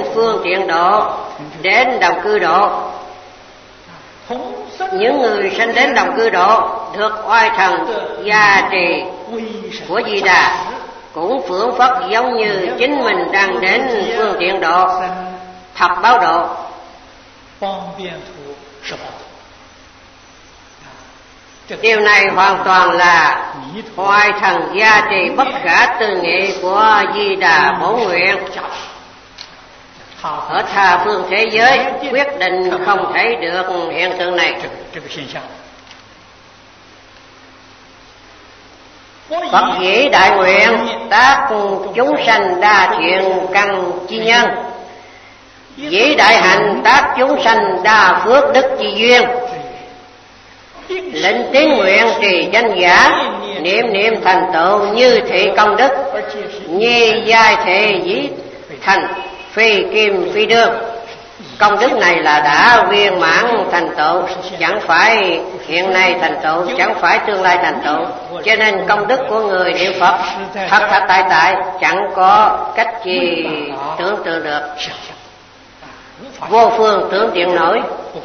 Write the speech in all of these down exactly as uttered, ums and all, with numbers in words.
phương tiện độ đến đồng cư độ. Những người sanh đến đồng cư độ được oai thần gia trì của Di Đà, cũng phưởng phất giống như chính mình đang đến phương tiện độ thập báo độ. Điều này hoàn toàn là oai thần gia trì bất khả tư nghị của Di Đà Bổn Nguyện. Ở tha phương thế giới quyết định không thấy được hiện tượng này. Phật dĩ đại nguyện tác chúng sanh đa thiện căn chi nhân, dĩ đại hạnh tác chúng sanh đa phước đức chi duyên. Lệnh tín nguyện trì danh giả, niệm niệm thành tựu như thị công đức, nhi giai thể dĩ thành phi kim phi đương. Công đức này là đã viên mãn thành tựu, chẳng phải hiện nay thành tựu, chẳng phải tương lai thành tựu. Cho nên công đức của người niệm Phật thật thật tại tại, chẳng có cách gì tưởng tượng được, vô phương tưởng tượng nổi,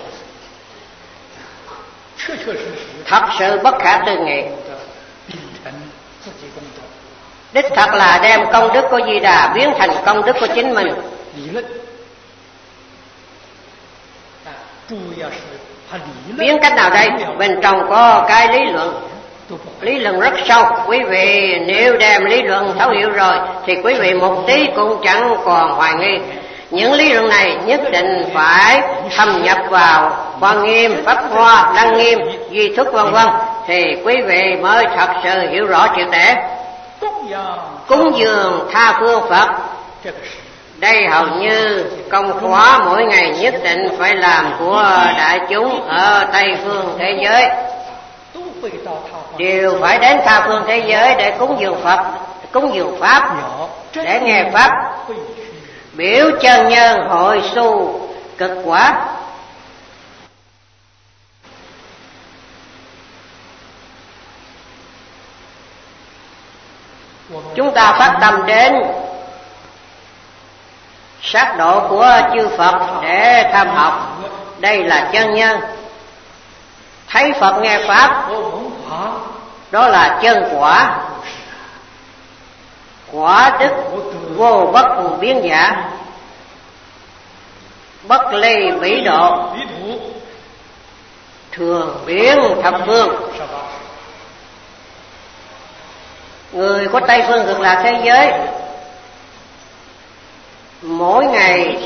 thật sự bất khả tư nghị. Đích thật là đem công đức của Di Đà biến thành công đức của chính mình. Biến cách nào đây? Bên trong có cái lý luận, lý luận rất sâu. Quý vị nếu đem lý luận thấu hiểu rồi thì quý vị một tí cũng chẳng còn hoài nghi. Những lý luận này nhất định phải thâm nhập vào Quan Nghiêm, Pháp Hoa, Đăng Nghiêm, Duy Thức vân vân thì quý vị mới thật sự hiểu rõ triệt để. Cúng dường tha phương Phật, đây hầu như công khóa mỗi ngày nhất định phải làm của đại chúng ở Tây phương thế giới, đều phải đến tha phương thế giới để cúng dường Phật, cúng dường Pháp, để nghe Pháp, biểu chân nhân hội su cực quả. Chúng ta phát tâm đến sát độ của chư Phật để tham học, đây là chân nhân. Thấy Phật nghe Pháp, đó là chân quả, quả đức vô bất biến giả, bất ly bỉ độ, thường biến thập phương. Người của Tây phương cực lạc thế giới mỗi ngày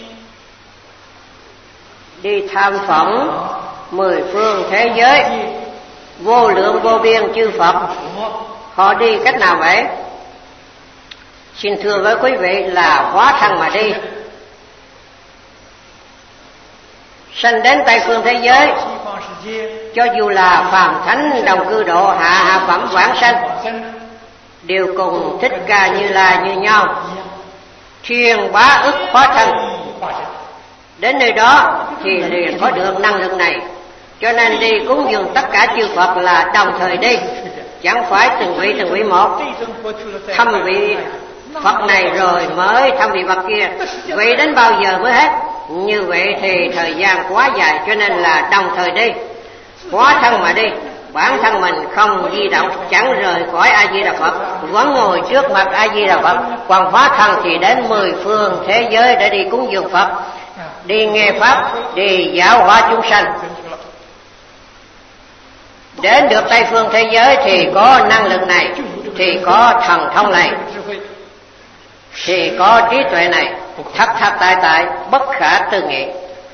đi tham phỏng mười phương thế giới, vô lượng vô biên chư Phật. Họ đi cách nào vậy? Xin thưa với quý vị là hóa thân mà đi. Sanh đến Tây phương thế giới, cho dù là phàm thánh đồng cư độ hạ hạ phẩm vãng sanh, đều cùng Thích Ca Như Lai như nhau, truyền bá ức hóa thân. Đến nơi đó thì liền có được năng lực này. Cho nên đi cúng dường tất cả chư Phật là đồng thời đi, chẳng phải từng vị từng vị một. Thăm vị Phật này rồi mới thăm vị Phật kia, vậy đến bao giờ mới hết? Như vậy thì thời gian quá dài, cho nên là đồng thời đi, hóa thân mà đi. Bản thân mình không di động, chẳng rời khỏi A Di Đà Phật, vẫn ngồi trước mặt A Di Đà Phật. Còn hóa thân thì đến mười phương thế giới để đi cúng dường Phật, đi nghe Pháp, đi giáo hóa chúng sanh. Đến được Tây phương thế giới thì có năng lực này, thì có thần thông này, thì có trí tuệ này, thật thật tại tại, bất khả tư nghị.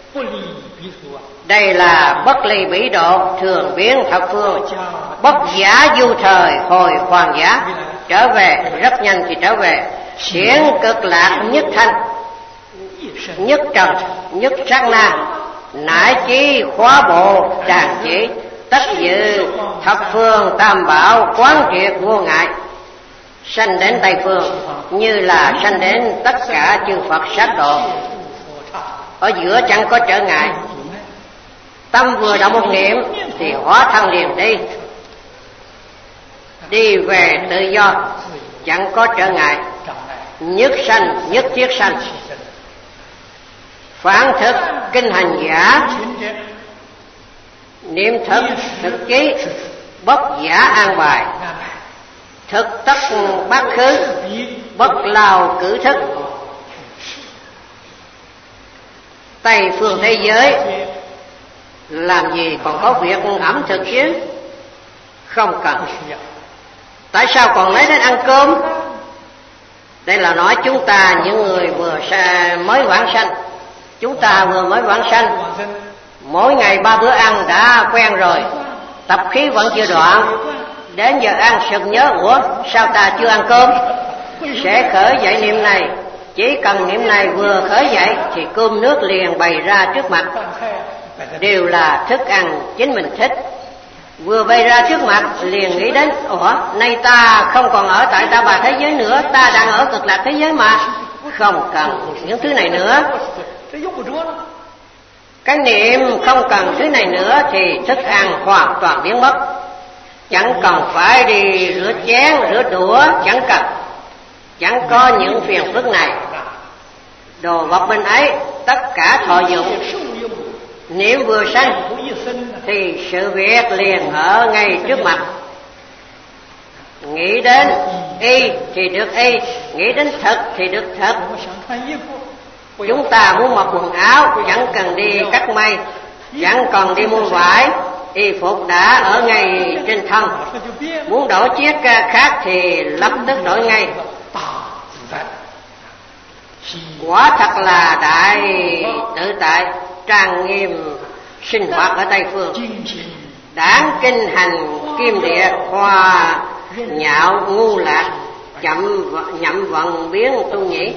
Đây là bất ly bỉ độ, thường biến thập phương, bất giả du thời, hồi hoàng giả. Trở về, rất nhanh thì trở về. Xiển cực lạc nhất thanh, nhất trần, nhất sát na, nải chí khóa bộ tràng chỉ, tất dự thập phương tam bảo quán triệt vô ngại. Sanh đến Tây phương như là sanh đến tất cả chư Phật sát độ, ở giữa chẳng có trở ngại. Tâm vừa động một niệm thì hóa thân liền đi, đi về tự do, chẳng có trở ngại, nhất sanh nhất thiết sanh. phản thực kinh hành giả, niệm thực thực chí, bất giả an bài, thực tất bát khứ, bất lao cử thức. Tây phương thế giới làm gì còn có việc ẩm thực chứ? Không cần. Tại sao còn lấy đến ăn cơm? Đây là nói chúng ta những người vừa mới vãng sanh, chúng ta vừa mới vãng sanh, mỗi ngày ba bữa ăn đã quen rồi, tập khí vẫn chưa đoạn, đến giờ ăn sực nhớ, ủa sao ta chưa ăn cơm? Sẽ khởi dậy niệm này, chỉ cần niệm này vừa khởi dậy thì cơm nước liền bày ra trước mặt, đều là thức ăn chính mình thích. Vừa bày ra trước mặt liền nghĩ đến, ủa nay ta không còn ở tại ta bà thế giới nữa, ta đang ở cực lạc thế giới mà, không cần những thứ này nữa. Cái niệm không cần thứ này nữa thì thức ăn hoàn toàn biến mất. Chẳng cần phải đi rửa chén, rửa đũa, chẳng cần. Chẳng có những phiền phức này. Đồ vật bên ấy tất cả thọ dụng. Niệm vừa sanh thì sự việc liền ở ngay trước mặt. Nghĩ đến y thì được y, nghĩ đến thực thì được thực. Chúng ta muốn mặc quần áo chẳng cần đi cắt may, chẳng cần đi mua vải, y phục đã ở ngay trên thân. Muốn đổi chiếc khác thì lập tức đổi ngay. Quả thật là đại tự tại, trang nghiêm sinh hoạt ở Tây phương. Đáng kinh hành kim địa, hoa nhạo ngu lạc, chậm nhậm vận biến tu nhĩ.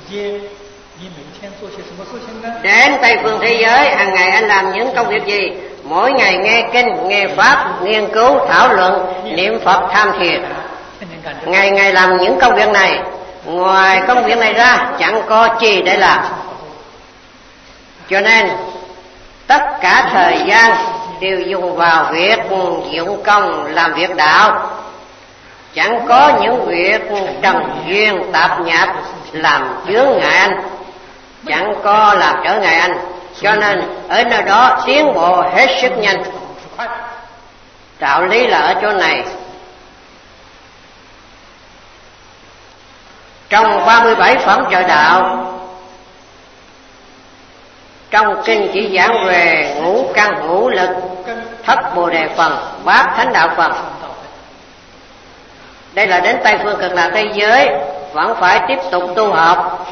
Đến Tây phương thế giới, hàng ngày anh làm những công việc gì? Mỗi ngày nghe kinh, nghe pháp, nghiên cứu, thảo luận, niệm Phật, tham thiền. Ngày ngày làm những công việc này. Ngoài công việc này ra chẳng có chi để làm. Cho nên tất cả thời gian đều dùng vào việc dụng công làm việc đạo, chẳng có những việc trần duyên tạp nhạp làm chướng ngại anh, chẳng có làm trở ngại anh. Cho nên ở nơi đó tiến bộ hết sức nhanh. Đạo lý là ở chỗ này. Trong ba mươi bảy phẩm trợ đạo, trong kinh chỉ giảng về ngũ căn ngũ lực, thất bồ đề phần, bát thánh đạo phần. Đây là đến Tây phương cực lạc thế giới vẫn phải tiếp tục tu học.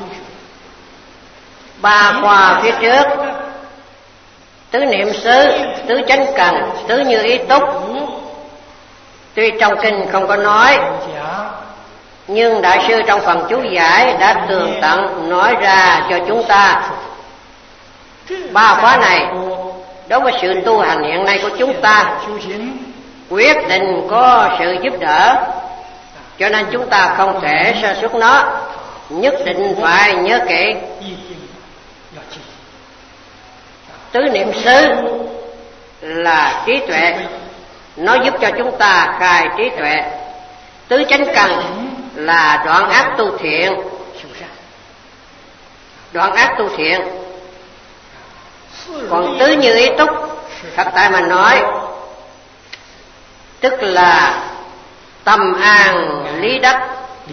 Ba khoa phía trước, tứ niệm xứ, tứ chánh cần, tứ như ý túc, tuy trong kinh không có nói, nhưng đại sư trong phần chú giải đã tường tận nói ra cho chúng ta. Ba khóa này đối với sự tu hành hiện nay của chúng ta quyết định có sự giúp đỡ, cho nên chúng ta không thể sơ suất nó, nhất định phải nhớ kỹ. Tứ niệm xứ là trí tuệ, nó giúp cho chúng ta khai trí tuệ. Tứ chánh cần là đoạn ác tu thiện, đoạn ác tu thiện. Còn tứ như ý túc, thật tại mà nói, tức là tâm an lý đắc.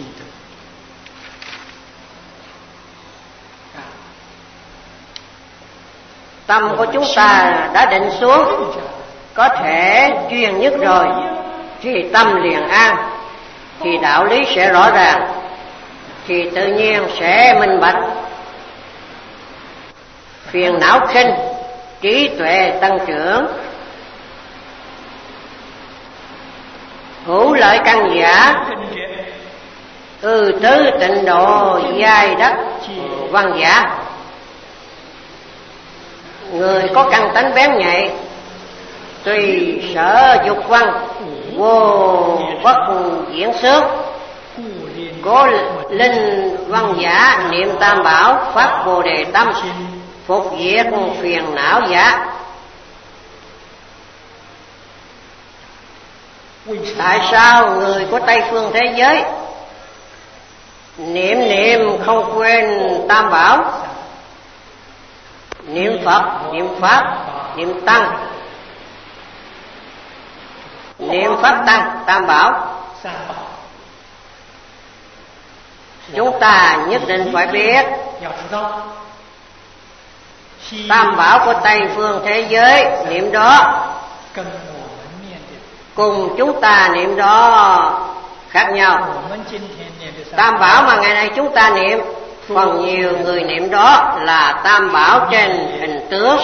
Tâm của chúng ta đã định xuống, có thể chuyên nhất rồi, thì tâm liền an, thì đạo lý sẽ rõ ràng, thì tự nhiên sẽ minh bạch. Phiền não khinh, trí tuệ tăng trưởng. Hữu lợi căn giả, ư tứ tịnh độ giai đắc văn giả. Người có căn tánh bén nhạy, tùy sở dục văn, vô bất diễn xước. Cố linh văn giả, niệm tam bảo, phát bồ đề tâm, phục diệt phiền não giả. Tại sao người của Tây phương thế giới niệm niệm không quên tam bảo? niệm Phật, niệm Pháp, niệm Tăng. Niệm Pháp Tăng, Tam Bảo. Chúng ta nhất định phải biết Tam Bảo của Tây phương thế giới niệm đó cùng chúng ta niệm đó khác nhau. Tam Bảo mà ngày nay chúng ta niệm, còn nhiều người niệm đó là Tam Bảo trên hình tướng.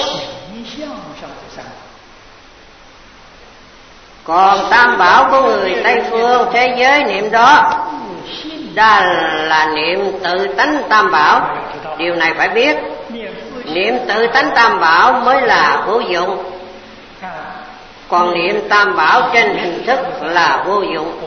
Còn Tam Bảo của người Tây phương thế giới niệm đó đó là niệm tự tánh Tam Bảo. Điều này phải biết, niệm tự tánh Tam Bảo mới là hữu dụng, còn niệm Tam Bảo trên hình thức là vô dụng.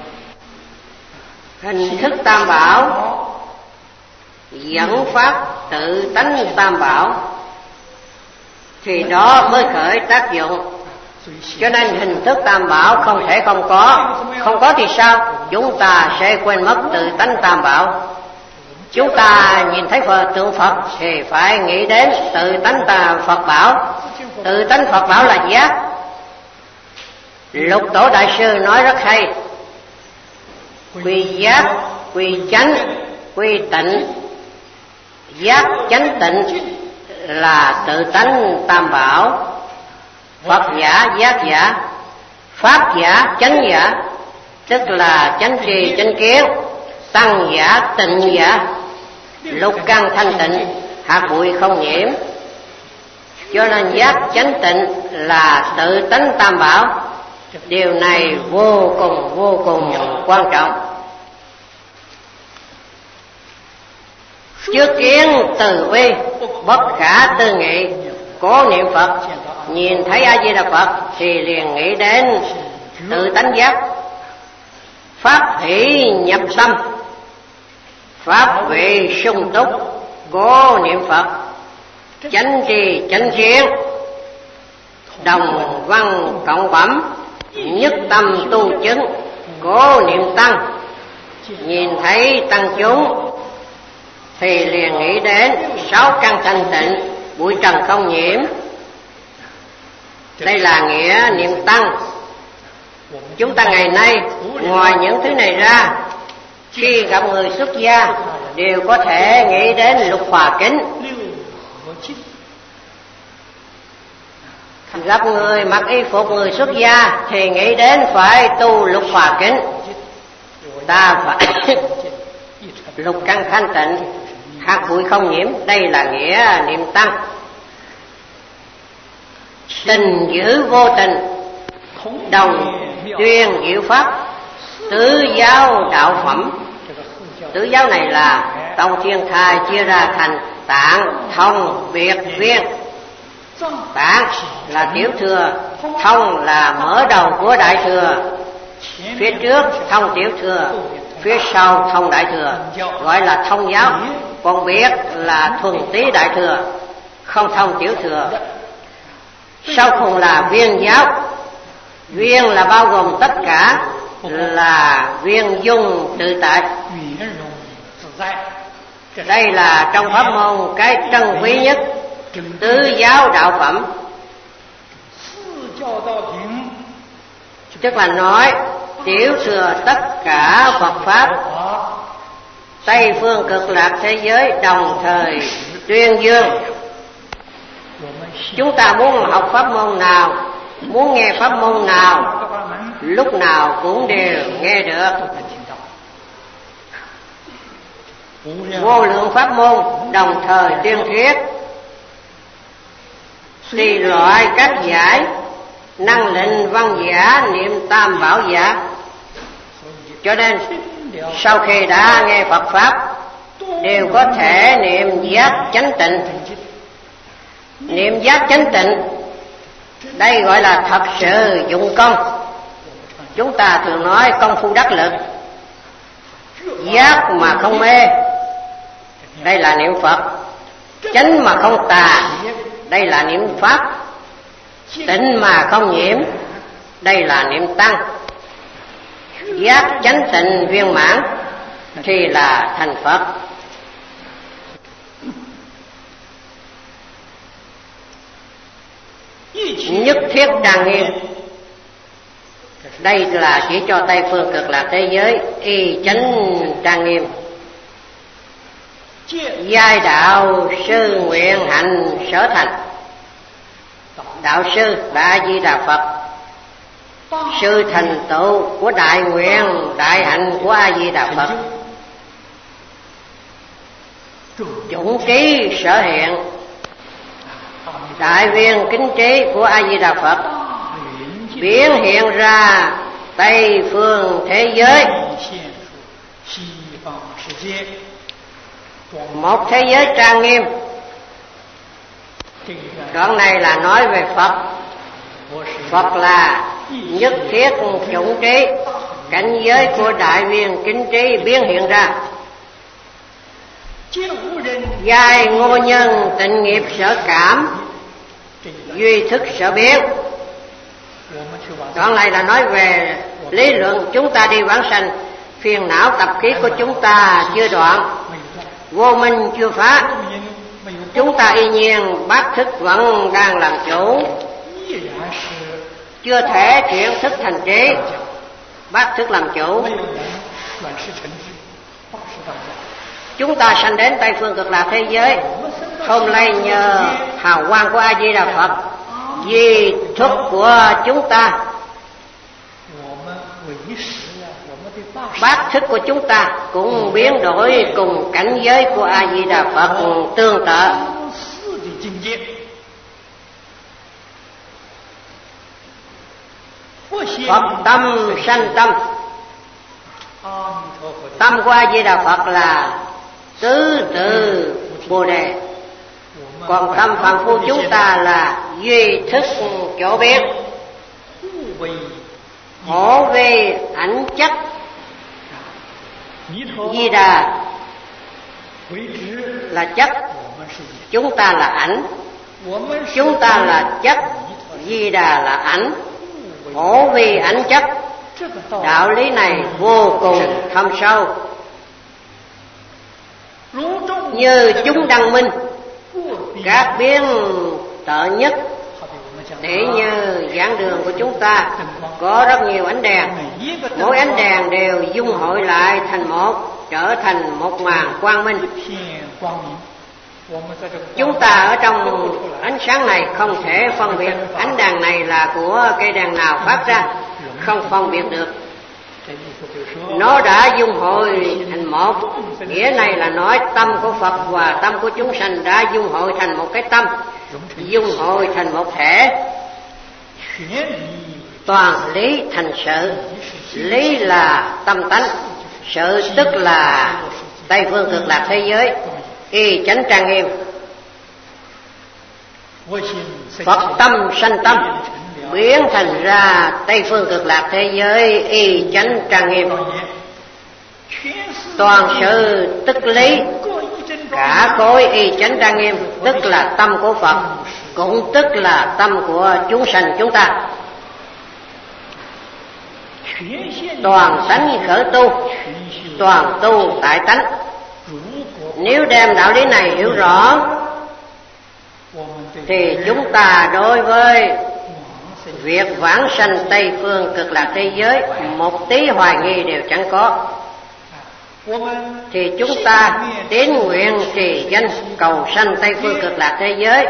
Hình thức Tam Bảo dẫn phát tự tánh Tam Bảo thì đó mới khởi tác dụng. Cho nên hình thức Tam Bảo không thể không có. Không có thì sao? Chúng ta sẽ quên mất tự tánh Tam Bảo. Chúng ta nhìn thấy Phật, tượng Phật thì phải nghĩ đến tự tánh ta Phật Bảo. Tự tánh Phật Bảo là giác. Lục Tổ Đại Sư nói rất hay: quy giác, quy chánh, quy tịnh. Giác chánh tịnh là tự tánh Tam Bảo. Phật giả, giác giả, Pháp giả, chánh giả, tức là chánh trì, chánh kiến. Tăng giả, tịnh giả, lục căn thanh tịnh, hạt bụi không nhiễm. Cho nên giác chánh tịnh là tự tánh Tam Bảo. Điều này vô cùng vô cùng quan trọng. Trước kiến từ bi, bất khả tư nghị. Cố niệm Phật, nhìn thấy A Di Đà Phật thì liền nghĩ đến tự tánh giác. Pháp hỷ nhập tâm, pháp vị sung túc. Cố niệm Phật, chánh trì chánh kiến, đồng văn cộng bẩm, nhất tâm tu chứng. Cố niệm Tăng, nhìn thấy tăng chúng thì liền nghĩ đến sáu căn thanh tịnh, bụi trần không nhiễm. Đây là nghĩa niệm Tăng. Chúng ta ngày nay ngoài những thứ này ra, khi gặp người xuất gia đều có thể nghĩ đến Lục Hòa Kính. Gặp người mặc y phục người xuất gia thì nghĩ đến phải tu Lục Hòa Kính. Ta phải lục căn thanh tịnh, hạt bụi không nhiễm. Đây là nghĩa niệm Tăng. Tình giữ vô tình, đồng tuyên diệu pháp, tứ giáo đạo phẩm. Tứ giáo này là Tông Thiên Thai chia ra thành Tạng, Thông, Biệt, Viên. Tạng là tiểu thừa, Thông là mở đầu của đại thừa, phía trước Thông tiểu thừa, phía sau Thông đại thừa, gọi là Thông giáo. Còn Biệt là thuần tí đại thừa, không Thông tiểu thừa. Sau cùng là Viên giáo. Viên là bao gồm tất cả, là viên dung tự tại. Đây là trong pháp môn cái trân quý nhất, tứ giáo đạo phẩm. Tức là nói tiểu thừa tất cả Phật Pháp. Tây phương cực lạc thế giới đồng thời tuyên dương. Chúng ta muốn học pháp môn nào, muốn nghe pháp môn nào, lúc nào cũng đều nghe được. Vô lượng pháp môn đồng thời tuyên thuyết, tùy loại cách giải, năng lệnh văn giả niệm Tam Bảo giả. Cho nên sau khi đã nghe Phật Pháp đều có thể niệm giác chánh tịnh. Niệm giác chánh tịnh đây gọi là thật sự dụng công. Chúng ta thường nói công phu đắc lực. Giác mà không mê, đây là niệm Phật. Chánh mà không tà, đây là niệm Pháp. Tịnh mà không nhiễm, đây là niệm Tăng. Giác chánh tịnh viên mãn thì là thành Phật. nhất thiết trang nghiêm. Đây là chỉ cho Tây phương cực lạc thế giới y chánh trang nghiêm. Giai đạo sư nguyện hạnh sở thành. Đạo sư là A Di Đà Phật, sư thành tựu của đại nguyện đại hạnh của A Di Đà Phật, chủng trí sở hiện đại viên kính trí của A Di Đà Phật biến hiện ra Tây phương thế giới, một thế giới trang nghiêm. Đoạn này là nói về Phật. Phật là nhất thiết chủng trí, cảnh giới của đại viên kính trí biến hiện ra. Giai ngô nhân tịnh nghiệp sở cảm, duy thức sở biến. Đoạn này là nói về lý luận chúng ta đi vãng sanh, phiền não tập khí của chúng ta chưa đoạn, vô minh chưa phá, chúng ta y nhiên bát thức vẫn đang làm chủ, chưa thể chuyển thức thành trí, bát thức làm chủ. Chúng ta sanh đến Tây phương cực lạc thế giới hôm nay nhờ hào quang của A Di Đà Phật, vì thức của chúng ta, bát thức của chúng ta cũng biến đổi cùng cảnh giới của A Di Đà Phật tương tự. Phật tâm sanh tâm. Tâm của A Di Đà Phật là tứ tự Bồ Đề, còn tâm phàm phu chúng ta là duy thức chỗ biến. Hổ về ảnh chất. Di Đà là chất, chúng ta là ảnh. Chúng ta là chất, Di Đà là ảnh. Hổ vì ảnh chất. Đạo lý này vô cùng thâm sâu, như chúng đăng minh các biến tợ nhất. Để như giảng đường của chúng ta có rất nhiều ánh đèn, mỗi ánh đèn đều dung hội lại thành một, trở thành một màn quang minh. Chúng ta ở trong ánh sáng này không thể phân biệt ánh đèn này là của cây đèn nào phát ra, không phân biệt được. Nó đã dung hội thành một. Nghĩa này là nói tâm của Phật và tâm của chúng sanh đã dung hội thành một cái tâm, dung hội thành một thể. Toàn lý thành sự. Lý là tâm tánh, sự tức là Tây phương cực lạc thế giới y chánh trang nghiêm. Phật tâm sanh tâm biến thành ra Tây phương cực lạc thế giới y chánh trang nghiêm. Toàn sự tức lý, cả khối y chánh trang nghiêm, tức là tâm của Phật, cũng tức là tâm của chúng sanh chúng ta. Toàn tánh khởi tu, toàn tu tại tánh. Nếu đem đạo lý này hiểu rõ thì chúng ta đối với việc vãng sanh Tây phương cực lạc thế giới một tí hoài nghi đều chẳng có. Thì chúng ta tín nguyện trì danh cầu sanh Tây phương cực lạc thế giới,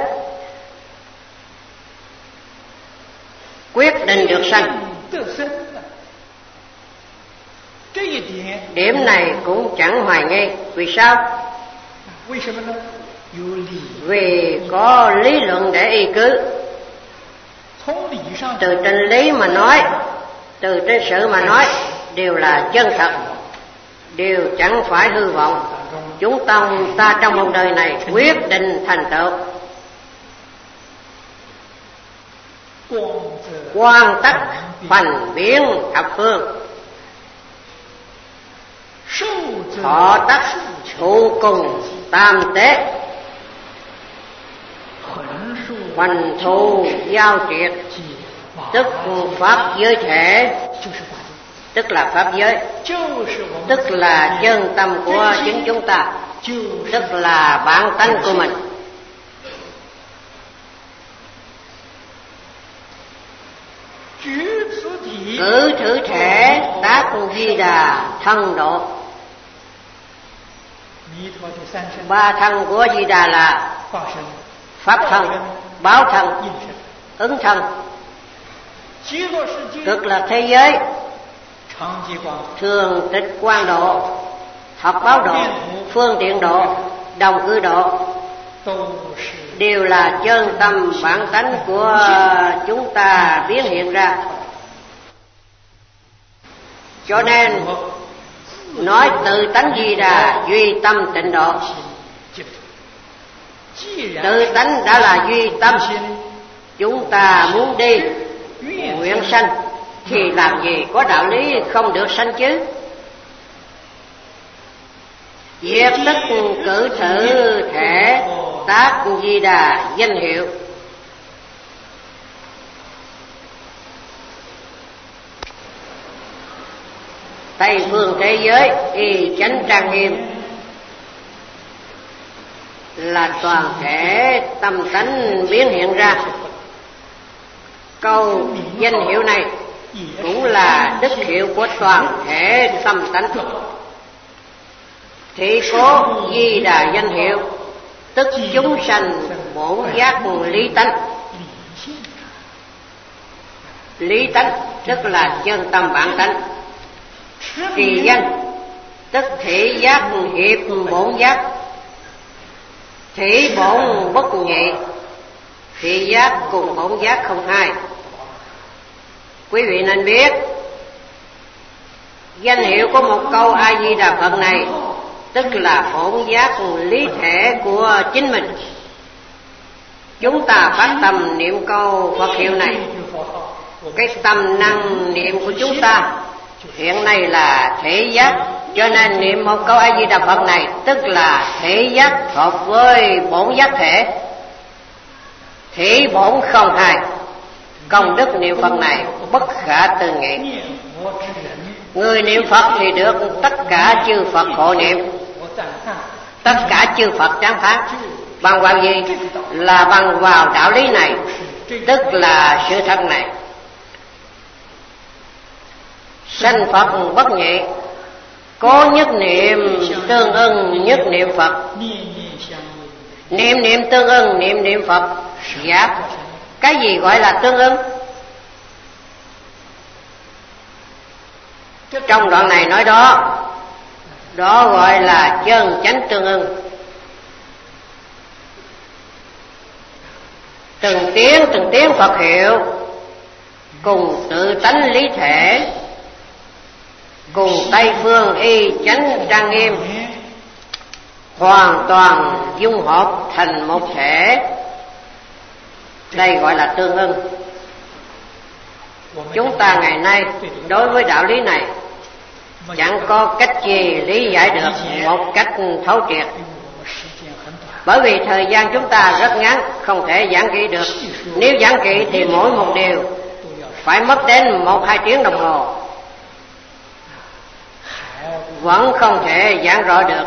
quyết định được sanh. Điểm này cũng chẳng hoài nghi. Vì sao? Vì có lý luận để y cứ. Từ trên lý mà nói, từ trên sự mà nói, đều là chân thật, đều chẳng phải hư vọng. Chúng ta, ta trong một đời này quyết định thành tựu. Quan tắc hoành biến thập phương, thọ tắc thụ cùng tam tế, hoành thụ giao triệt, tức pháp giới thể, tức là pháp giới, tức là chân tâm của chính chúng ta, tức là bản tánh của mình. thử thể tác Di Đà thân độ. Ba thân của Di Đà là pháp thân, báo thân, ứng thân. Cực lạc thế giới, thường tịch quang độ, thập báo độ, phương tiện độ, đồng cư độ, đều là chân tâm bản tánh của chúng ta biến hiện ra. Cho nên nói tự tánh Di Đà duy tâm tịnh độ. Tự tánh đã là duy tâm, chúng ta muốn đi nguyện sanh thì làm gì có đạo lý không được sanh chứ. Việc tất cử thử thể tác Di Đà danh hiệu. Tây phương thế giới y chánh trang nghiêm là toàn thể tâm tánh biến hiện ra. Câu danh hiệu này cũng là đức hiệu của toàn thể tâm tánh. Thị cố Di Đà danh hiệu, tức chúng sanh bổn giác lý tánh. Lý tánh tức là chân tâm bản tánh. Trì danh tức thị giác hiệp bổn giác. Thị bổn bất nhị, thị giác cùng bổn giác không hai. Quý vị nên biết danh hiệu của một câu A Di Đà Phật này tức là bổn giác lý thể của chính mình. Chúng ta phát tâm niệm câu Phật hiệu này, cái tâm năng niệm của chúng ta hiện nay là thể giác, cho nên niệm một câu A Di Đà Phật này tức là thể giác hợp với bổn giác thể, thị bổn không hai. Công đức niệm Phật này bất khả tư nghị. Người niệm Phật thì được tất cả chư Phật hộ niệm, tất cả chư Phật tán thán. Bằng vào gì? Là bằng vào đạo lý này, tức là sự thật này. Sanh Phật bất nhị, có nhất niệm tương ưng nhất niệm Phật. Niệm niệm tương ưng niệm niệm Phật. Dạ, cái gì gọi là tương ưng? Trong đoạn này nói đó, đó gọi là chân chánh tương ưng. Từng tiếng từng tiếng Phật hiệu cùng tự tánh lý thể, cùng Tây phương y chánh trang nghiêm, hoàn toàn dung hợp thành một thể. Đây gọi là tương ưng. Chúng ta ngày nay đối với đạo lý này chẳng có cách gì lý giải được một cách thấu triệt, bởi vì thời gian chúng ta rất ngắn, không thể giảng kỹ được. Nếu giảng kỹ thì mỗi một điều phải mất đến một hai tiếng đồng hồ, vẫn không thể giảng rõ được.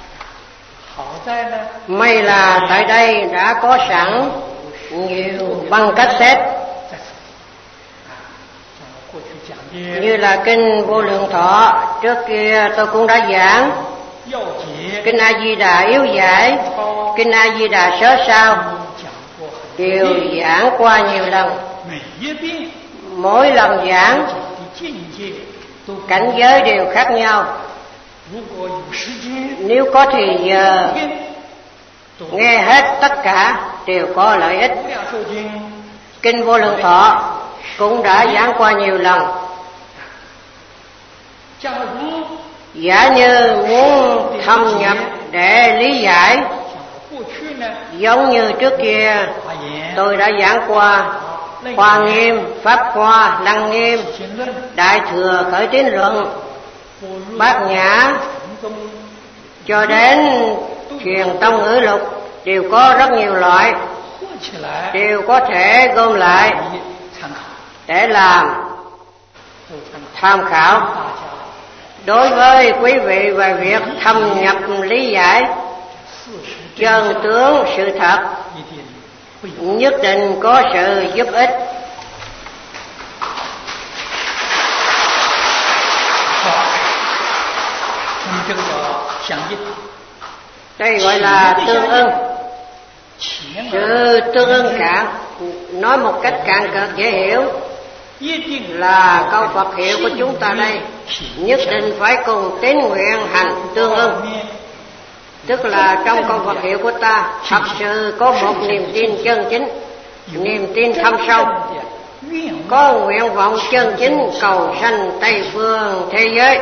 May là tại đây đã có sẵn nhiều băng cassette, như là kinh Vô Lượng Thọ, trước kia tôi cũng đã giảng. Kinh A Di Đà yếu giải, kinh A Di Đà sớ sao đều giảng qua nhiều lần. Mỗi lần giảng cảnh giới đều khác nhau. Nếu có thì giờ nghe hết tất cả đều có lợi ích. Kinh Vô Lượng Thọ cũng đã giảng qua nhiều lần. Giả như muốn thâm nhập để lý giải, giống như trước kia tôi đã giảng qua Hoa Nghiêm, Pháp Hoa, Lăng Nghiêm, Đại Thừa Khởi Tín Luận, Bát Nhã, cho đến Truyền Tông Ngữ Lục, đều có rất nhiều loại, đều có thể gom lại để làm tham khảo. Đối với quý vị về việc thâm nhập lý giải chân tướng sự thật, nhất định có sự giúp ích. đây gọi là tương ưng. Sự tương ưng cạn, nói một cách cạn cợt dễ hiểu, là câu Phật hiệu của chúng ta đây nhất định phải cùng tín nguyện hành tương ưng. Tức là trong câu Phật hiệu của ta thật sự có một niềm tin chân chính, niềm tin thâm sâu, có nguyện vọng chân chính cầu sanh Tây phương thế giới,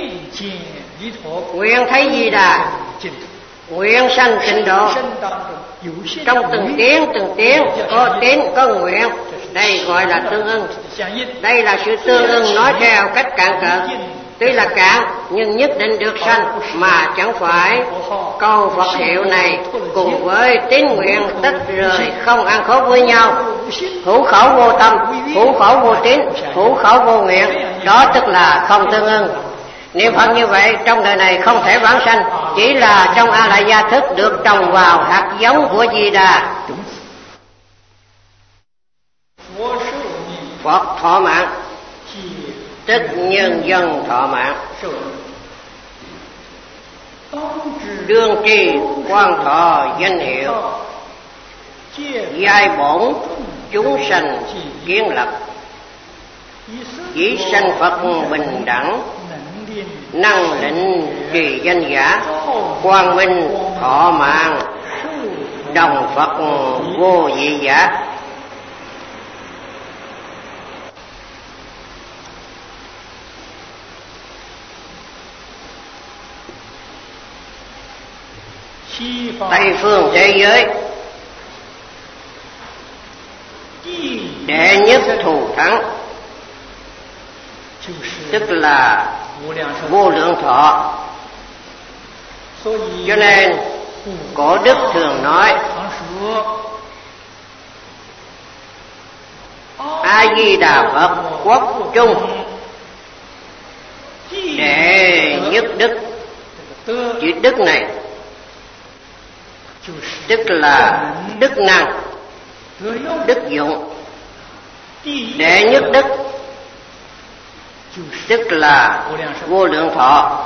nguyện thấy Di Đà, nguyện sanh tịnh độ. Trong từng tiếng từng tiếng có tín có nguyện, đây gọi là tương ưng. Đây là sự tương ưng nói theo cách cạn cợt, tuy là cạn nhưng nhất định được sanh, mà chẳng phải câu Phật hiệu này cùng với tín nguyện tách rời không ăn khớp với nhau. Hữu khẩu vô tâm, hữu khẩu vô tín, hữu khẩu vô nguyện, đó tức là không tương ưng. Niệm Phật như vậy trong đời này không thể vãng sanh, chỉ là trong A Lại Gia thức được trồng vào hạt giống của Di Đà. Phật thọ mạng, tức nhân dân thọ mạng. Đương trì quan thọ danh hiệu, giai bổn chúng sanh kiến lập. Dĩ sanh Phật bình đẳng, năng lĩnh trì danh giả. Quang minh thọ mạng, đồng Phật vô dị giả. Tây phương thế giới đệ nhất thù thắng, tức là vô lượng thọ. Cho nên cổ đức thường nói A Di Đà Phật quốc trung đệ nhất đức. Chữ đức này tức là đức năng, đức dụng. Đệ nhất đức tức là vô lượng thọ.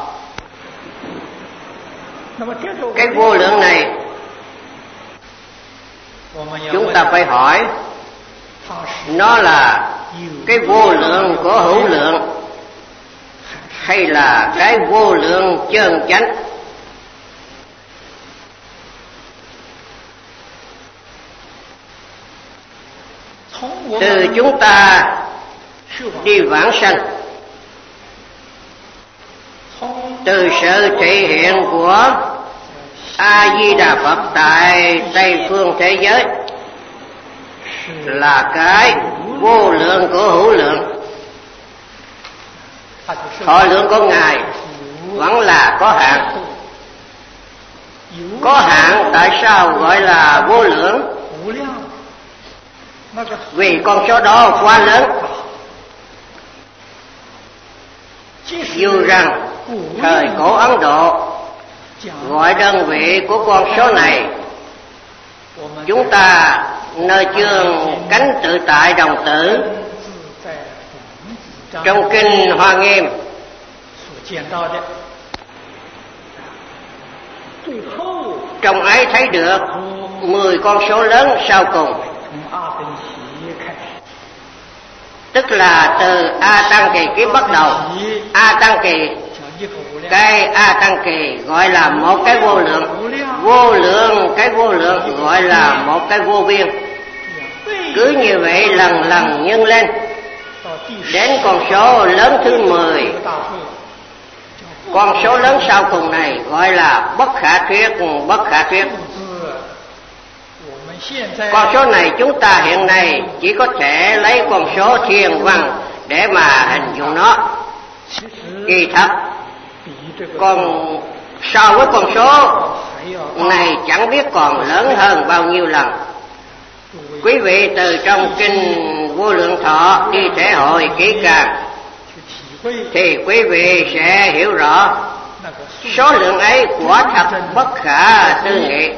Cái vô lượng này chúng ta phải hỏi, nó là cái vô lượng của hữu lượng hay là cái vô lượng chân chánh? Từ chúng ta đi vãng sanh, từ sự thể hiện của A Di Đà Phật tại Tây phương thế giới là cái vô lượng của hữu lượng. Thọ lượng của Ngài vẫn là có hạn. Có hạn tại sao gọi là vô lượng? Vì con số đó quá lớn. Dù rằng thời cổ Ấn Độ gọi đơn vị của con số này, chúng ta nơi chương Cánh Tự Tại Đồng Tử trong kinh Hoa Nghiêm trong ấy thấy được mười con số lớn sau cùng, tức là từ A Tăng Kỳ kiếp bắt đầu. A Tăng Kỳ, cái A Tăng Kỳ gọi là một cái vô lượng, vô lượng cái vô lượng gọi là một cái vô biên. Cứ như vậy lần lần nhân lên đến con số lớn thứ mười. Con số lớn sau cùng này gọi là bất khả thuyết, bất khả thuyết. Con số này chúng ta hiện nay chỉ có thể lấy con số thiên văn để mà hình dung nó. Kỳ thật còn so với con số này chẳng biết còn lớn hơn bao nhiêu lần. Quý vị từ trong kinh Vô Lượng Thọ đi thể hội kỹ càng thì quý vị sẽ hiểu rõ số lượng ấy quả thật bất khả tư nghị.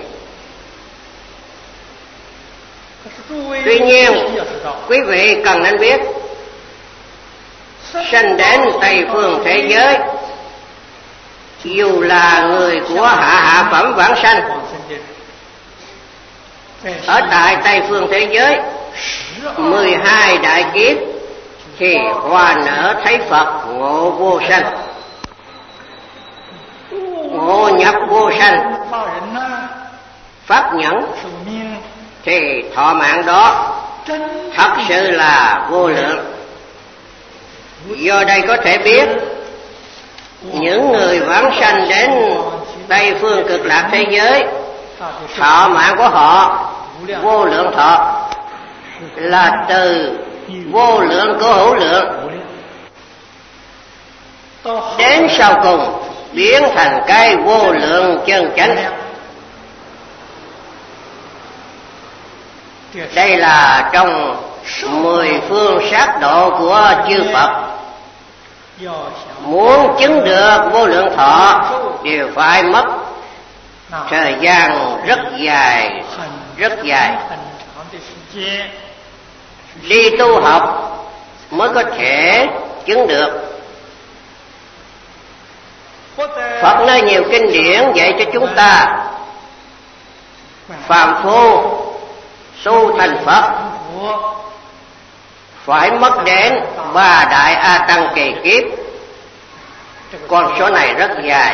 Tuy nhiên quý vị cần nên biết, sanh đến Tây phương thế giới dù là người của hạ hạ phẩm vãng sanh. Ở tại Tây phương thế giới mười hai đại kiếp thì hoa nở thấy Phật ngộ vô sanh, ngộ nhập vô sanh, pháp nhẫn thì thọ mạng đó thật sự là vô lượng. Do đây có thể biết những người vãng sanh đến Tây phương cực lạc thế giới, thọ mạng của họ vô lượng thọ, là từ vô lượng của hữu lượng đến sau cùng biến thành cái vô lượng chân chánh. Đây là trong mười phương sát độ của chư Phật. Muốn chứng được vô lượng thọ đều phải mất thời gian rất dài, rất dài. Đi tu học mới có thể chứng được. Phật nơi nhiều kinh điển dạy cho chúng ta, phàm phu tu thành Phật phải mất đến ba đại A Tăng kỳ kiếp. Con số này rất dài.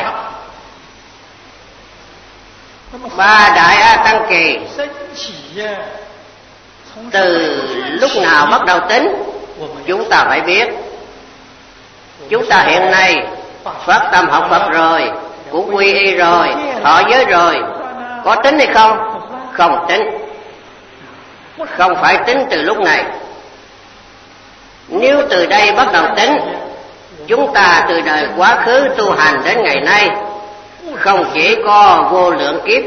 Ba đại A Tăng kỳ từ lúc nào bắt đầu tính chúng ta phải biết. Chúng ta hiện nay phát tâm học Phật rồi, cũng quy y rồi, thọ giới rồi, có tính hay không? Không tính. Không phải tính từ lúc này. Nếu từ đây bắt đầu tính, chúng ta từ đời quá khứ tu hành đến ngày nay không chỉ có vô lượng kiếp,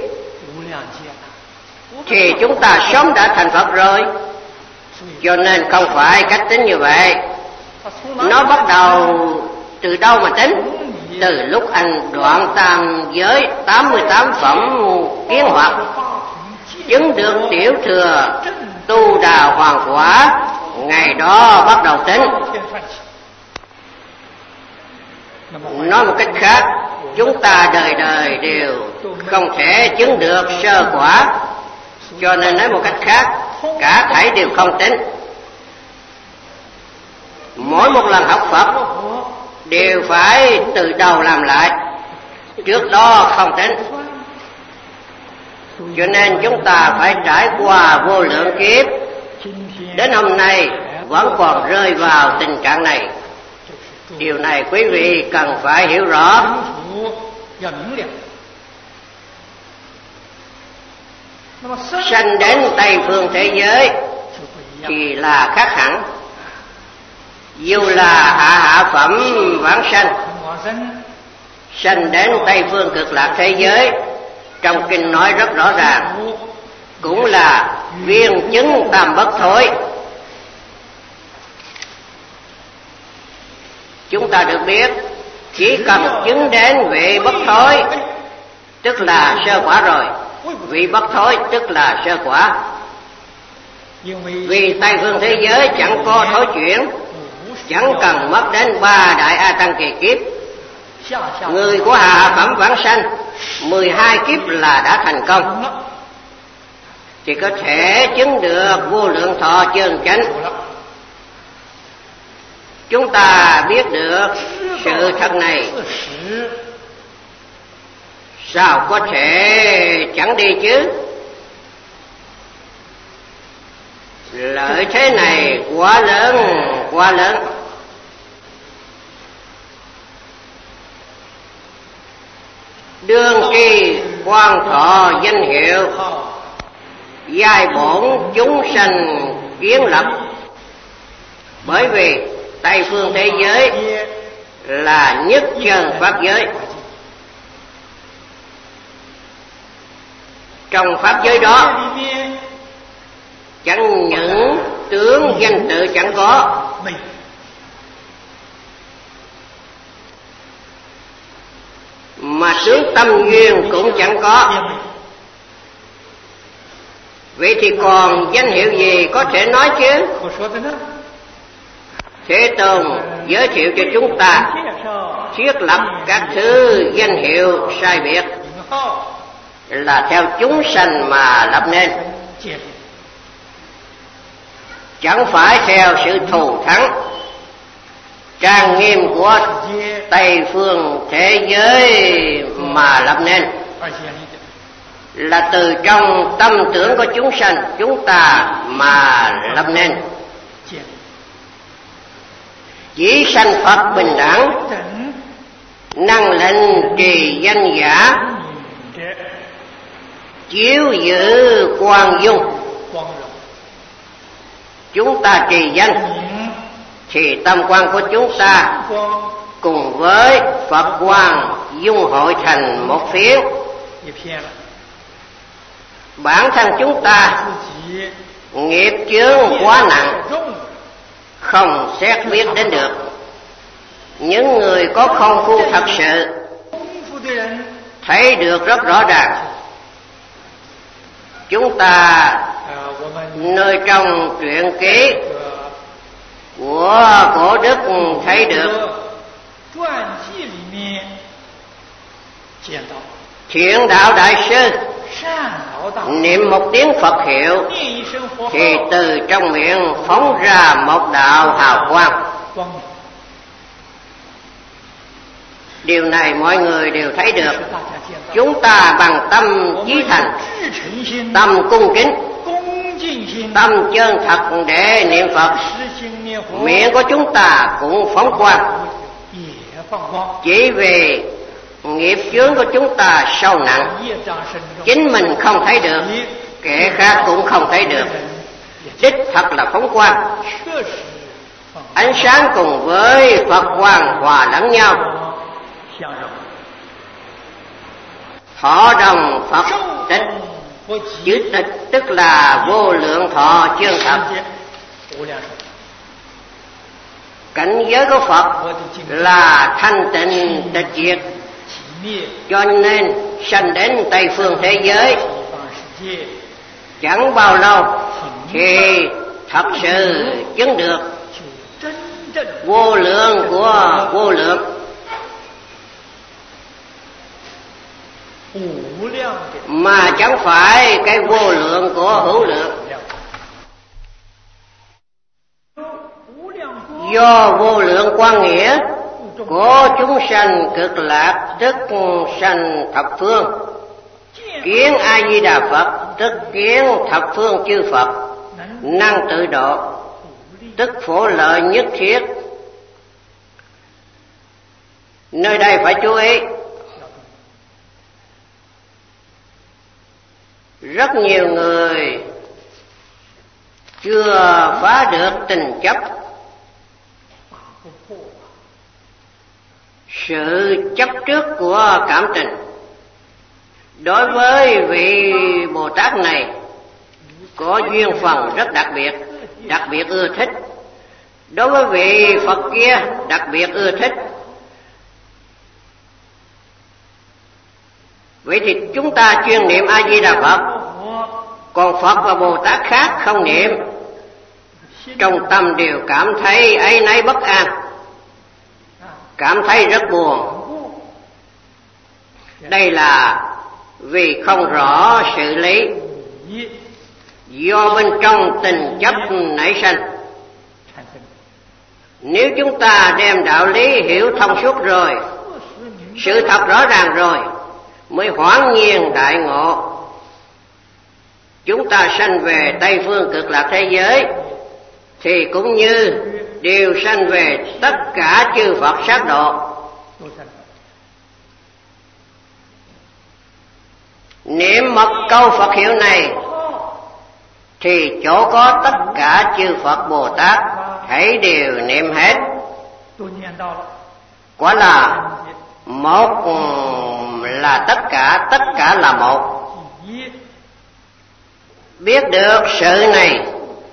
thì chúng ta sớm đã thành Phật rồi. Cho nên không phải cách tính như vậy. Nó bắt đầu từ đâu mà tính? Từ lúc anh đoạn tam giới tám mươi tám phẩm kiến hoạt, chứng được tiểu thừa tu đà hoàng quả, ngày đó bắt đầu tính. Nói một cách khác, chúng ta đời đời đều không thể chứng được sơ quả. Cho nên nói một cách khác, cả thảy đều không tính. Mỗi một lần học Phật đều phải từ đầu làm lại, trước đó không tính. Cho nên chúng ta phải trải qua vô lượng kiếp, đến hôm nay vẫn còn rơi vào tình trạng này. Điều này quý vị cần phải hiểu rõ. Sanh đến Tây phương thế giới thì là khác hẳn. Dù là hạ hạ phẩm vãng sanh, sanh đến Tây phương cực lạc thế giới, trong kinh nói rất rõ ràng, cũng là viên chứng tam bất thối. Chúng ta được biết, chỉ cần chứng đến vị bất thối tức là sơ quả rồi. Vị bất thối tức là sơ quả. Vì Tây phương thế giới chẳng có thối chuyển, chẳng cần mất đến ba đại A Tăng kỳ kiếp. Người của hạ phẩm vãng sanh mười hai kiếp là đã thành công, thì có thể chứng được vô lượng thọ chân chánh. Chúng ta biết được sự thật này, sao có thể chẳng đi chứ? Lợi thế này quá lớn, quá lớn. Đương tri quan thọ danh hiệu, giai bổn chúng sanh kiến lập. Bởi vì Tây phương thế giới là nhất chân pháp giới. Trong pháp giới đó chẳng những tướng danh tự chẳng có, mà tướng tâm duyên cũng chẳng có. Vậy thì còn danh hiệu gì có thể nói chứ? Thế Tôn giới thiệu cho chúng ta thiết lập các thứ danh hiệu sai biệt là theo chúng sanh mà lập nên, chẳng phải theo sự thù thắng trang nghiêm của Tây phương thế giới mà lập nên, là từ trong tâm tưởng của chúng sanh chúng ta mà lập nên. Chỉ sanh Phật bình đẳng, năng lệnh trì danh giả, chiếu giữ quang dung. Chúng ta trì danh thì tâm quan của chúng ta cùng với Phật quang dung hội thành một phiến. Bản thân chúng ta nghiệp chướng quá nặng, không xét biết đến được. Những người có công phu thật sự thấy được rất rõ ràng. Chúng ta nơi trong truyện ký của cổ đức thấy được Thiện Đạo Đại Sư niệm một tiếng Phật hiệu thì từ trong miệng phóng ra một đạo hào quang. Điều này mọi người đều thấy được. Chúng ta bằng tâm chí thành, tâm cung kính, tâm chân thật để niệm Phật, miệng của chúng ta cũng phóng quang. Chỉ vì nghiệp chướng của chúng ta sâu nặng, chính mình không thấy được, kẻ khác cũng không thấy được. Đích thật là phóng quang, ánh sáng cùng với Phật quang hòa lẫn nhau. Thọ đồng Phật tịch, chữ tịch tức là vô lượng thọ chân thật. Cảnh giới của Phật là thanh tịnh tịch diệt, cho nên sanh đến Tây phương thế giới chẳng bao lâu thì thật sự chứng được vô lượng của vô lượng, mà chẳng phải cái vô lượng của hữu lượng. Do vô lượng quan nghĩa của chúng sanh cực lạc tức sanh thập phương, kiến A Di Đà Phật tức kiến thập phương chư Phật, năng tự độ tức phổ lợi nhất thiết. Nơi đây phải chú ý, rất nhiều người chưa phá được tình chấp, sự chấp trước của cảm tình. Đối với vị Bồ Tát này có duyên phần rất đặc biệt, đặc biệt ưa thích. Đối với vị Phật kia đặc biệt ưa thích. Vậy thì chúng ta chuyên niệm A Di Đà Phật, còn Phật và Bồ Tát khác không niệm, trong tâm đều cảm thấy áy náy bất an, cảm thấy rất buồn. Đây là vì không rõ sự lý, do bên trong tình chấp nảy sinh. Nếu chúng ta đem đạo lý hiểu thông suốt rồi, sự thật rõ ràng rồi, mới hoảng nhiên đại ngộ. Chúng ta sanh về Tây phương cực lạc thế giới thì cũng như đều sanh về tất cả chư Phật sát độ. Niệm mật câu Phật hiệu này thì chỗ có tất cả chư Phật Bồ Tát hãy đều niệm hết. Quả là một là tất cả, tất cả là một. Biết được sự này,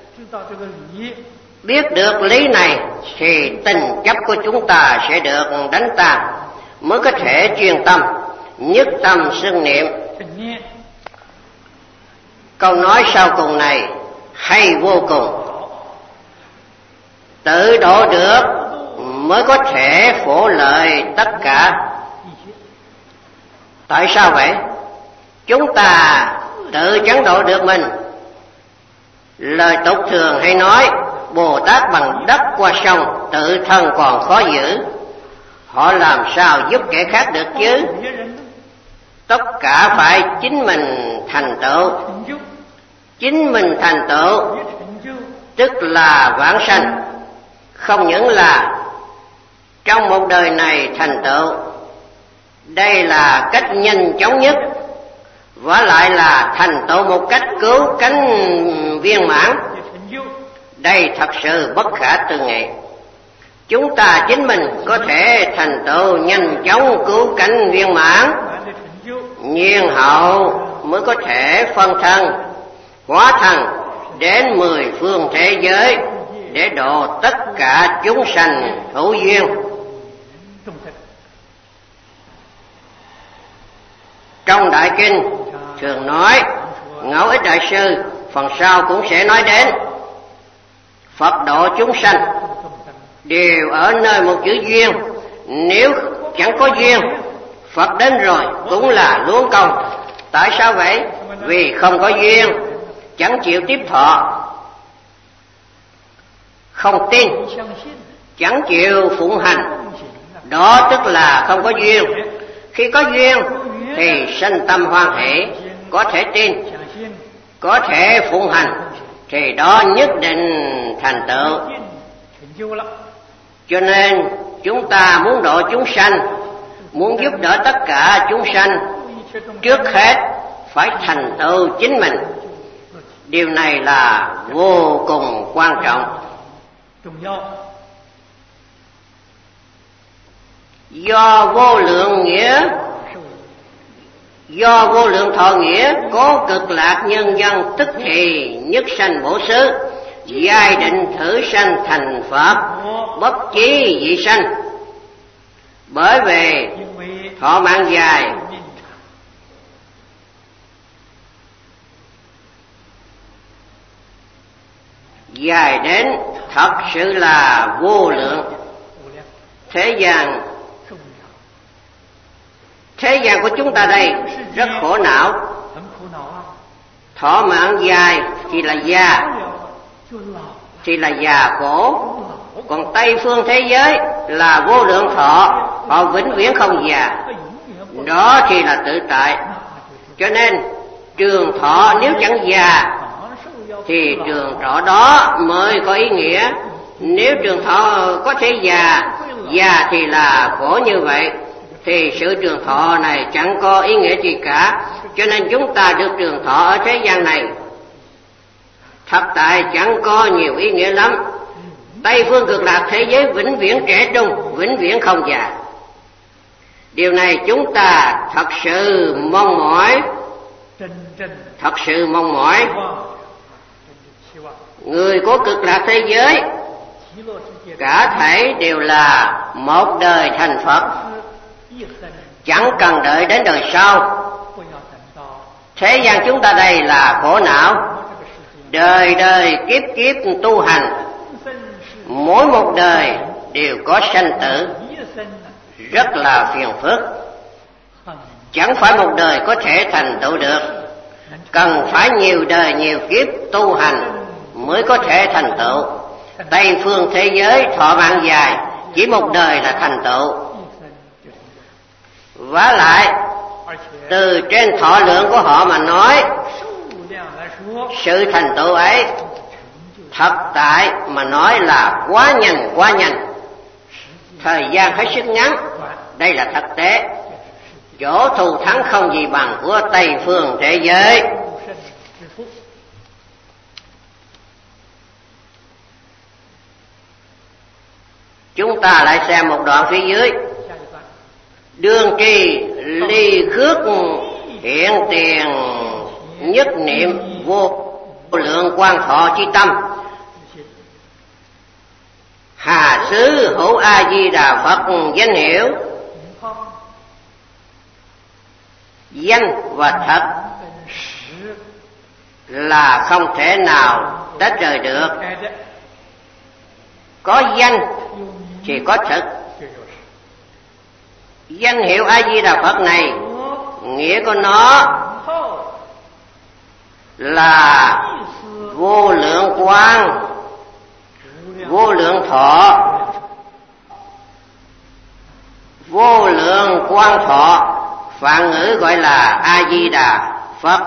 biết được lý này thì tình chấp của chúng ta sẽ được đánh tan, mới có thể chuyên tâm, nhất tâm xưng niệm. Câu nói sau cùng này hay vô cùng. Tự độ được mới có thể phổ lợi tất cả. Tại sao vậy? Chúng ta tự chẳng độ được mình. Lời tục thường hay nói Bồ Tát bằng đất qua sông, tự thân còn khó giữ. Họ làm sao giúp kẻ khác được chứ? Tất cả phải chính mình thành tựu. Chính mình thành tựu tức là vãng sanh. Không những là trong một đời này thành tựu, đây là cách nhanh chóng nhất, vả lại là thành tựu một cách cứu cánh viên mãn. Đây thật sự bất khả tư nghị. Chúng ta chính mình có thể thành tựu nhanh chóng cứu cánh viên mãn, nhiên hậu mới có thể phân thân hóa thân đến mười phương thế giới để độ tất cả chúng sanh hữu duyên. Trong Đại Kinh thường nói, Ngẫu Ích Đại Sư phần sau cũng sẽ nói đến, Phật độ chúng sanh đều ở nơi một chữ duyên. Nếu chẳng có duyên, Phật đến rồi cũng là luống công. Tại sao vậy? Vì không có duyên, chẳng chịu tiếp thọ, không tin, chẳng chịu phụng hành. Đó tức là không có duyên. Khi có duyên thì sanh tâm hoan hỷ, có thể tin, có thể phụng hành, thì đó nhất định thành tựu. Cho nên chúng ta muốn độ chúng sanh, muốn giúp đỡ tất cả chúng sanh, trước hết phải thành tựu chính mình. Điều này là vô cùng quan trọng. Do vô lượng nghĩa, do vô lượng thọ nghĩa có cực lạc nhân dân, tức thì nhất sanh bổ xứ, giai định thử sanh thành Phật, bất chí dị sanh. Bởi vì thọ mạng dài, dài đến thật sự là vô lượng. Thế gian Thế gian của chúng ta đây rất khổ não. Thọ mạng dài thì là già, thì là già khổ. Còn Tây phương thế giới là vô lượng thọ, họ vĩnh viễn không già, đó thì là tự tại. Cho nên trường thọ nếu chẳng già thì trường thọ đó mới có ý nghĩa. Nếu trường thọ có thể già, già thì là khổ như vậy, thì sự trường thọ này chẳng có ý nghĩa gì cả. Cho nên chúng ta được trường thọ ở thế gian này thật tại chẳng có nhiều ý nghĩa lắm. Tây phương cực lạc thế giới vĩnh viễn trẻ trung, vĩnh viễn không già. Điều này chúng ta thật sự mong mỏi, thật sự mong mỏi. Người của cực lạc thế giới cả thảy đều là một đời thành Phật, chẳng cần đợi đến đời sau. Thế gian chúng ta đây là khổ não, đời đời kiếp kiếp tu hành, mỗi một đời đều có sanh tử, rất là phiền phức. Chẳng phải một đời có thể thành tựu được, cần phải nhiều đời nhiều kiếp tu hành mới có thể thành tựu. Tây phương thế giới thọ mạng dài, chỉ một đời là thành tựu. Vả lại từ trên thọ lượng của họ mà nói, sự thành tựu ấy thật tại mà nói là quá nhanh quá nhanh, thời gian hết sức ngắn. Đây là thực tế. Chỗ thù thắng không gì bằng của Tây phương thế giới. Chúng ta lại xem một đoạn phía dưới. Đương tri ly khước hiện tiền, nhất niệm vô lượng quan thọ chi tâm, hà xứ hữu A Di Đà Phật danh hiệu. Danh và thật là không thể nào tách rời được. Có danh thì có thật. Danh hiệu A Di Đà Phật này nghĩa của nó là vô lượng quang, vô lượng thọ, vô lượng quang thọ, phạn ngữ gọi là A Di Đà Phật.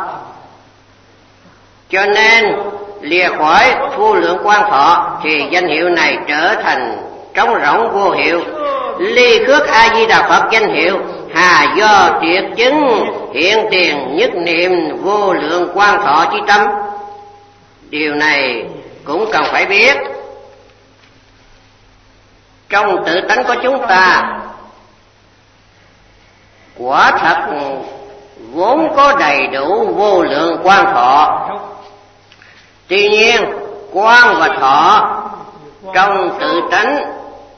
Cho nên lìa khỏi vô lượng quang thọ thì danh hiệu này trở thành trống rỗng vô hiệu. Ly khước A Di Đà Phật danh hiệu, hà do triệt chứng hiện tiền nhất niệm vô lượng quang thọ chi tâm. Điều này cũng cần phải biết. Trong tự tánh của chúng ta quả thật vốn có đầy đủ vô lượng quang thọ. Tuy nhiên quang và thọ trong tự tánh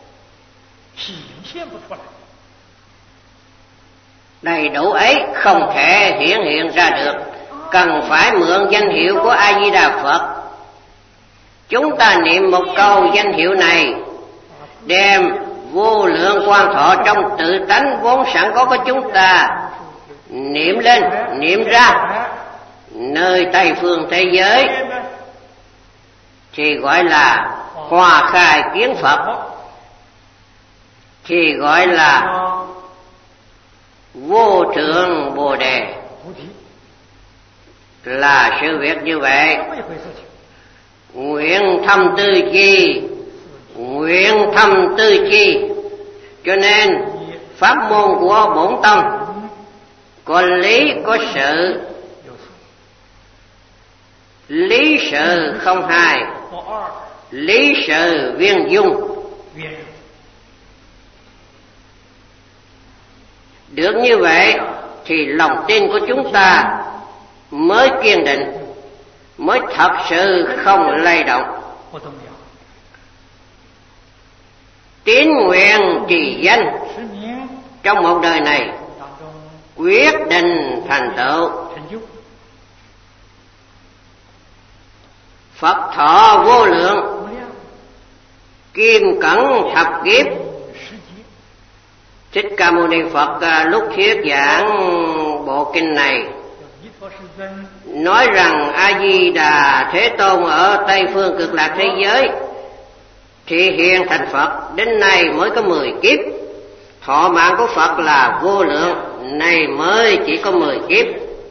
đầy đủ ấy không thể hiển hiện ra được, cần phải mượn danh hiệu của A Di Đà Phật. Chúng ta niệm một câu danh hiệu này, đem vô lượng quang thọ trong tự tánh vốn sẵn có của chúng ta niệm lên, niệm ra nơi Tây phương thế giới thì gọi là hoa khai kiến Phật, thì gọi là vô thượng Bồ Đề. Là sự việc như vậy. Nguyện thâm tư chi, nguyện thâm tư chi. Cho nên pháp môn của bổn tông có lý có sự, lý sự không hai, lý sự viên dung. Được như vậy thì lòng tin của chúng ta mới kiên định, mới thật sự không lay động. Tín nguyện trì danh trong một đời này quyết định thành tựu. Phật thọ vô lượng, kim cẩn thập kiếp. Thích Ca Mâu Ni Phật lúc thuyết giảng bộ kinh này nói rằng A Di Đà Thế Tôn ở Tây phương cực lạc thế giới thì hiện thành Phật đến nay mới có mười kiếp. Thọ mạng của Phật là vô lượng, này mới chỉ có mười kiếp.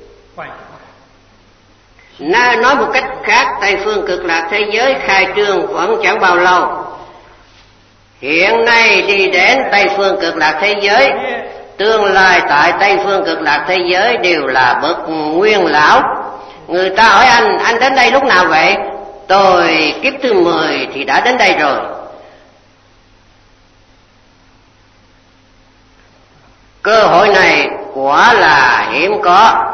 Nói một cách khác, Tây phương cực lạc thế giới khai trương vẫn chẳng bao lâu. Hiện nay đi đến Tây phương cực lạc thế giới, tương lai tại Tây phương cực lạc thế giới đều là bậc nguyên lão. Người ta hỏi anh, anh đến đây lúc nào vậy? Tôi kiếp thứ mười thì đã đến đây rồi. Cơ hội này quả là hiếm có.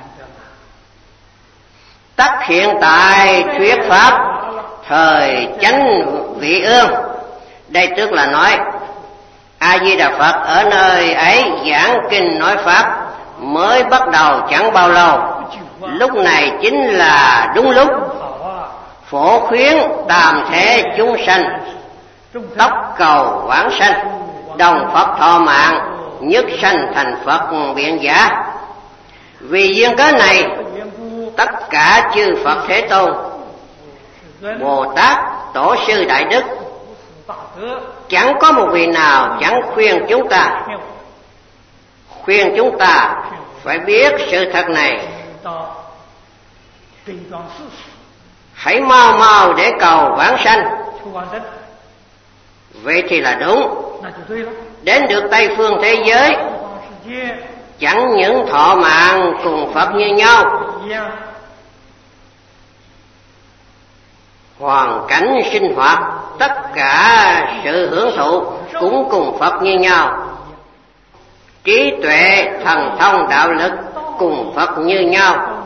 Tất hiện tại thuyết pháp thời chánh vị ương, đây tức là nói A Di Đà Phật ở nơi ấy giảng kinh nói pháp mới bắt đầu chẳng bao lâu. Lúc này chính là đúng lúc phổ khuyến tam thể chúng sanh, tốc cầu vãng sanh, đồng Phật thọ mạng, nhất sanh thành Phật biện giả. Vì duyên cớ này, tất cả chư Phật Thế Tôn, Bồ Tát, Tổ sư Đại Đức, chẳng có một vị nào chẳng khuyên chúng ta, khuyên chúng ta phải biết sự thật này, hãy mau mau để cầu vãng sanh. Vậy thì là đúng. Đến được Tây phương thế giới, chẳng những thọ mạng cùng Phật như nhau, hoàn cảnh sinh hoạt, tất cả sự hưởng thụ cũng cùng Phật như nhau, trí tuệ thần thông đạo lực cùng Phật như nhau.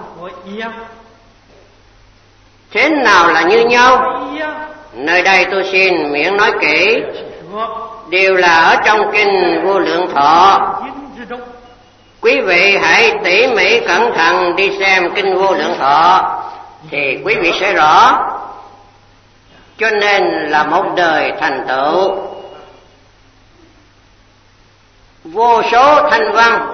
Thế nào là như nhau? Nơi đây tôi xin miễn nói kỹ, đều là ở trong kinh Vô Lượng Thọ. Quý vị hãy tỉ mỉ cẩn thận đi xem kinh Vô Lượng Thọ thì quý vị sẽ rõ. Cho nên là một đời thành tựu vô số thanh văn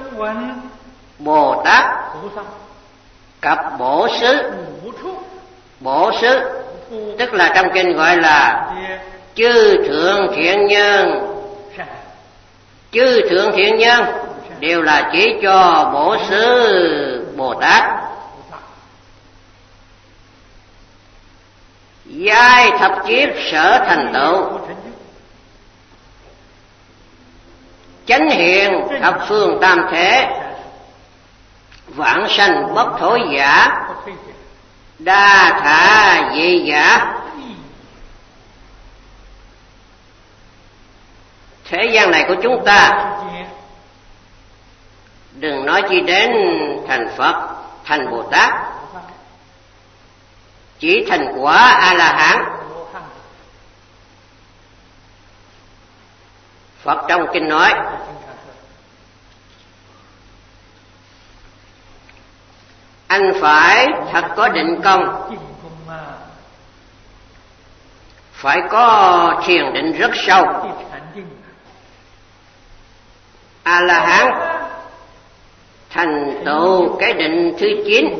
Bồ Tát cập bổ xứ. Bổ xứ tức là trong kinh gọi là chư thượng thiện nhân. Chư thượng thiện nhân đều là chỉ cho bổ xứ Bồ Tát. Giai thập kiếp sở thành tựu, chánh hiện thập phương tam thể, vãng sanh bất thối giả, đa thả dị giả. Thế gian này của chúng ta đừng nói chi đến thành Phật, thành Bồ Tát, chỉ thành quả A-la-hán. Phật trong kinh nói anh phải thật có định công, phải có thiền định rất sâu. A-la-hán thành tựu cái định thứ chín.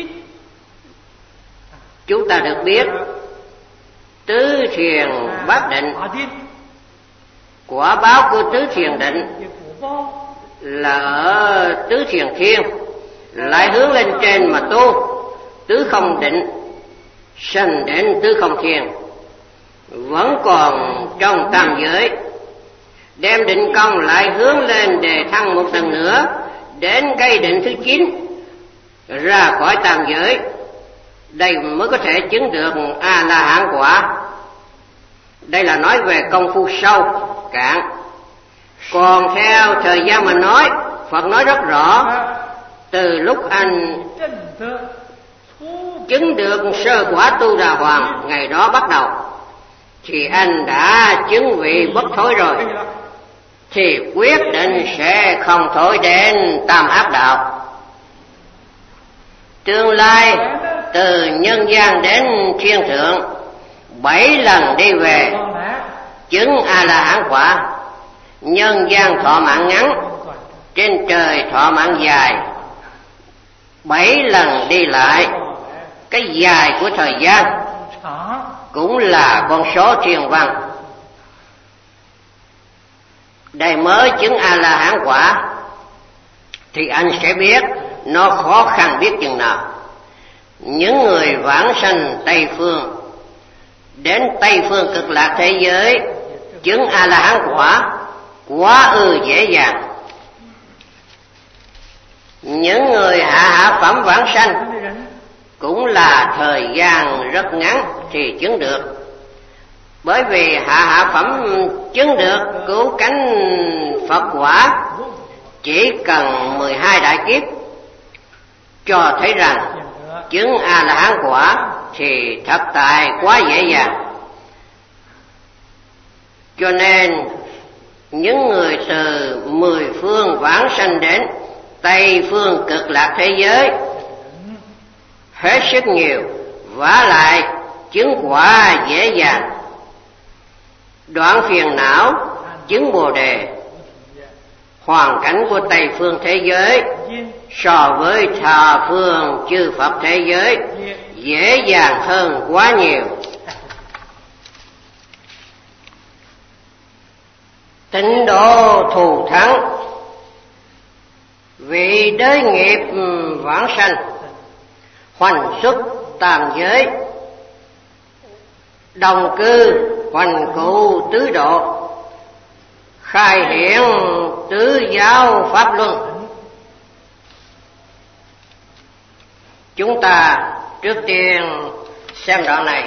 Chúng ta được biết tứ thiền bát định, quả báo của tứ thiền định là ở tứ thiền thiên, lại hướng lên trên mà tu tứ không định, sanh đến tứ không thiền, vẫn còn trong tam giới. Đem định công lại hướng lên đề thăng một lần nữa đến cái định thứ chín, ra khỏi tam giới. Đây mới có thể chứng được A-la-hán quả. Đây là nói về công phu sâu cạn. Còn theo thời gian mà nói, Phật nói rất rõ, từ lúc anh chứng được sơ quả tu đà hoàng, ngày đó bắt đầu thì anh đã chứng vị bất thối rồi, thì quyết định sẽ không thối đến tam ác đạo. Tương lai từ nhân gian đến thiên thượng bảy lần đi về, chứng A-la-hán quả. Nhân gian thọ mạng ngắn, trên trời thọ mạng dài, bảy lần đi lại. Cái dài của thời gian cũng là con số thiên văn. Đây mới chứng A-la-hán quả thì anh sẽ biết nó khó khăn biết chừng nào. Những người vãng sanh Tây Phương đến Tây Phương cực lạc thế giới chứng A-la-hán quả quá ư dễ dàng. Những người hạ hạ phẩm vãng sanh cũng là thời gian rất ngắn thì chứng được. Bởi vì hạ hạ phẩm chứng được cứu cánh Phật quả chỉ cần mười hai đại kiếp, cho thấy rằng chứng A-la-hán quả thì thật tại quá dễ dàng. Cho nên những người từ mười phương vãng sanh đến Tây Phương cực lạc thế giới hết sức nhiều, vả lại chứng quả dễ dàng. Đoạn phiền não, chứng Bồ Đề. Hoàn cảnh của Tây Phương thế giới so với tha phương chư Phật thế giới dễ dàng hơn quá nhiều. Tịnh độ thù thắng, vì đới nghiệp vãng sanh, hoành xuất tam giới, đồng cư hoành cụ tứ độ, khai hiện tứ giáo pháp luân. Chúng ta trước tiên xem đoạn này.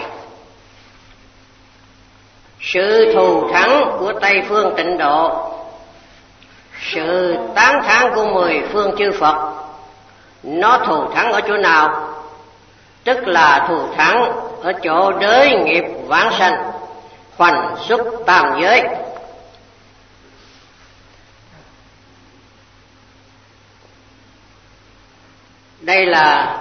Sự thù thắng của Tây Phương tịnh độ, sự tán thán của mười phương chư Phật, nó thù thắng ở chỗ nào? Tức là thù thắng ở chỗ đới nghiệp vãng sanh, hoành xuất tam giới. Đây là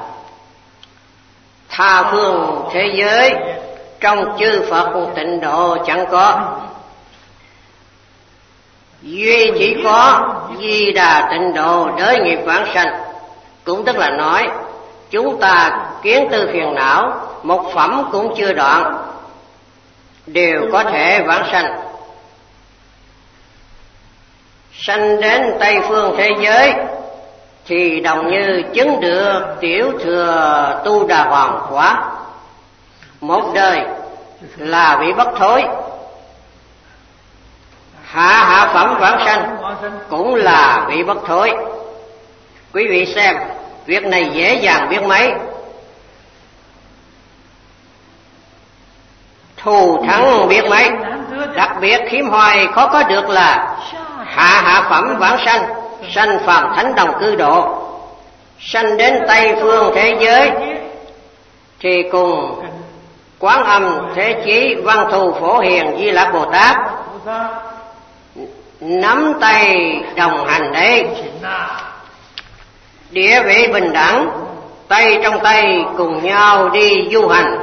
tha phương thế giới, trong chư Phật tịnh độ chẳng có. duy chỉ có Di Đà Tịnh Độ đới nghiệp vãng sanh. Cũng tức là nói chúng ta kiến tư phiền não một phẩm cũng chưa đoạn, đều có thể vãng sanh. Sanh đến Tây phương thế giới thì đồng như chứng được tiểu thừa Tu Đà Hoàng quả. Một đời là vị bất thối, hạ hạ phẩm vãng sanh cũng là vị bất thối. Quý vị xem, việc này dễ dàng biết mấy. Thù thắng biết mấy. Đặc biệt hiếm hoài khó có được là hạ hạ phẩm vãng sanh, sanh phàm thánh đồng cư độ. Sanh đến Tây phương thế giới thì cùng Quán Âm Thế Chí Văn Thù Phổ Hiền Di Lạc Bồ Tát nắm tay đồng hành đấy. Địa vị bình đẳng, tay trong tay cùng nhau đi du hành.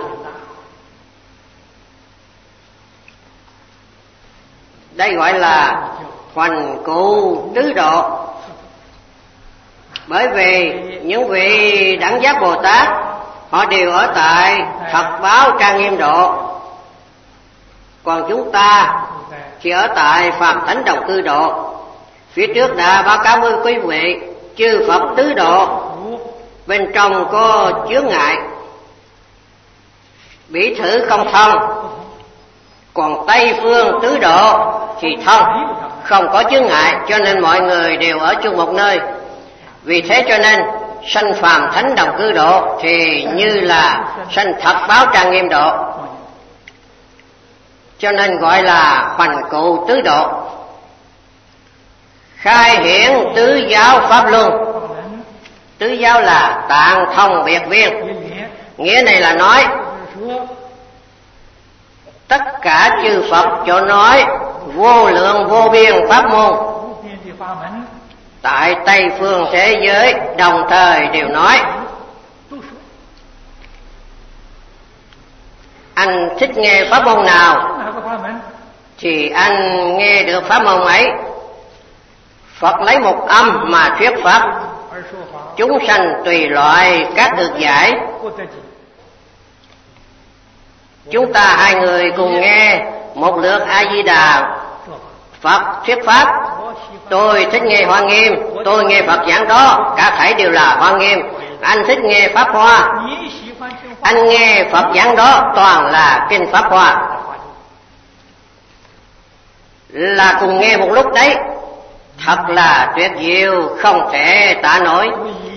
Đây gọi là hoành cụ tứ độ. Bởi vì những vị đẳng giác Bồ Tát họ đều ở tại Phật báo trang nghiêm độ, còn chúng ta chỉ ở tại phàm thánh đồng cư độ. Phía trước đã báo cáo với quý vị, chư Phật tứ độ bên trong có chướng ngại, bỉ thử không thông, còn Tây phương tứ độ thì thông, không có chướng ngại, cho nên mọi người đều ở chung một nơi. Vì thế cho nên sanh phàm thánh đồng cư độ thì như là sanh thật báo trang nghiêm độ, cho nên gọi là hoành cụ tứ độ. Khai hiển tứ giáo pháp luân. Tứ giáo là tạng thông biệt viên. Nghĩa này là nói tất cả chư Phật chỗ nói vô lượng vô biên pháp môn tại Tây phương thế giới đồng thời đều nói. Anh thích nghe pháp môn nào thì anh nghe được pháp môn ấy. Phật lấy một âm mà thuyết pháp, chúng sanh tùy loại các được giải. Chúng ta hai người cùng nghe một lượt A Di Đà Phật thuyết pháp. Tôi thích nghe Hoa Nghiêm, tôi nghe Phật giảng đó, cả thảy đều là Hoa Nghiêm. Anh thích nghe Pháp Hoa, anh nghe Phật giảng đó, toàn là kinh Pháp Hoa. Là cùng nghe một lúc đấy, thật là tuyệt diệu không thể tả nổi.